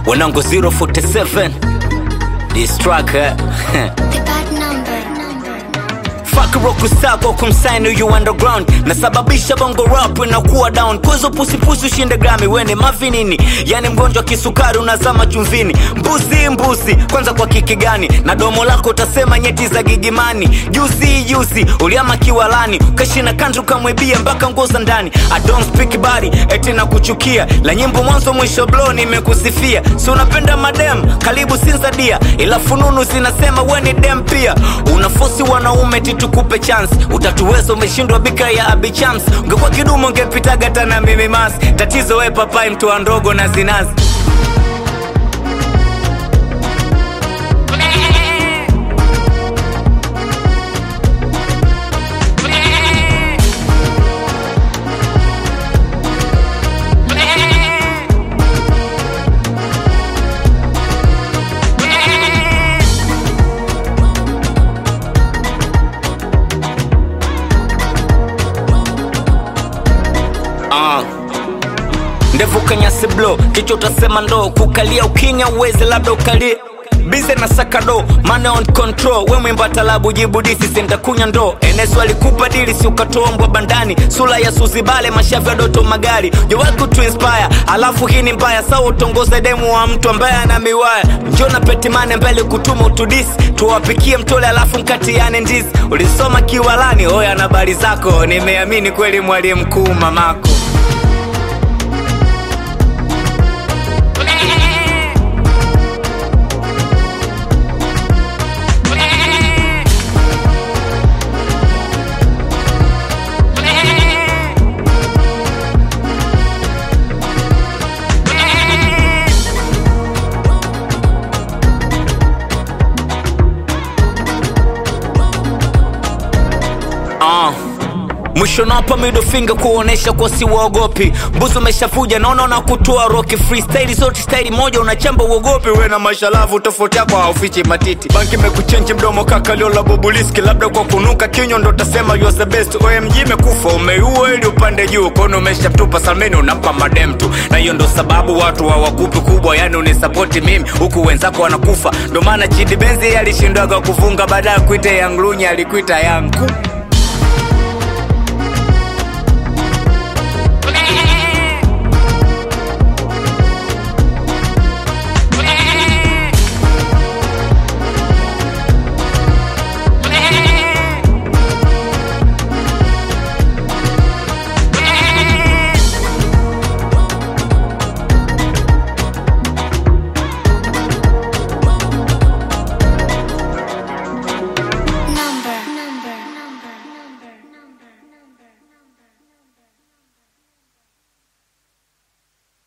Wanangu 047 this track Fuck rock sako kumsign you underground. Nasababisha bongo rap na kuwa down. Kwezo pusi ushinde Grammy wene mavinini. Yani mgonjwa kisukari unazama chumvini. Mbuzi kwanza kwa kiki gani? Na domo lako utasema nyeti za gigimani. Juzi uliama kiwalani. Ukashina kanju kamwebia mpaka ngoza ndani. I don't speak body eti na kuchukia. La nyimbo mwanzo mwisho blow nimekusifia. Si unapenda madem karibu sinzadia. Ila fununu zinasema we ni dem pia. Unafosi wanaume tukupe chance. Utatuweza umeshindwa bika ya Abi Chams. Ungekuwa kidumo ungepitaga hata na mimi mas. Tatizo we papai mtu wa ndogo na zinazi. Ndevu kanyasi blow, kicho utasema ndo. Kukalia ukinya uweze labda ukalie. Bize na sakado, money on control. We mwimba talabu jibu disi senda kunya ndo. Enesu alikupa dili si ukatoa mbwa bandani. Sula ya Suzibale mashafi ya Doto Magari. Jowaku to inspire, alafu hii ni mbaya. Sawa utongoze demu wa mtu ambaye ana miwaya. Njona petimane mbele kutuma utudisi. Tuwapikie mtole alafu mkatiane ndizi. Ulisoma kiwalani, oya na bari zako. Nimeamini kweli mwalimu mkuu mamako. Mwisho napa middle finger kuonesha kwa si waogopi. Mbuzi umeshafuja naona na kutoa rocky freestyle. Zote style moja unachamba uogopi. We na mashalavu tofauti yako haufichi matiti. Banki mekuchenji mdomo kaka leo la bobuliski. Labda kwa kunuka kinyo ndo tasema you are the best. OMG mekufa umeiua ili upande juu. Kono umeshatupa salmeni unampa madem tu. Na hiyo ndo sababu watu hawakupi kubwa. Yani unisapoti mimi huku wenzako wanakufa. Ndo maana Chidi Benzi alishindaga kufunga baada ya kuita Young Lunya alikuita yangu.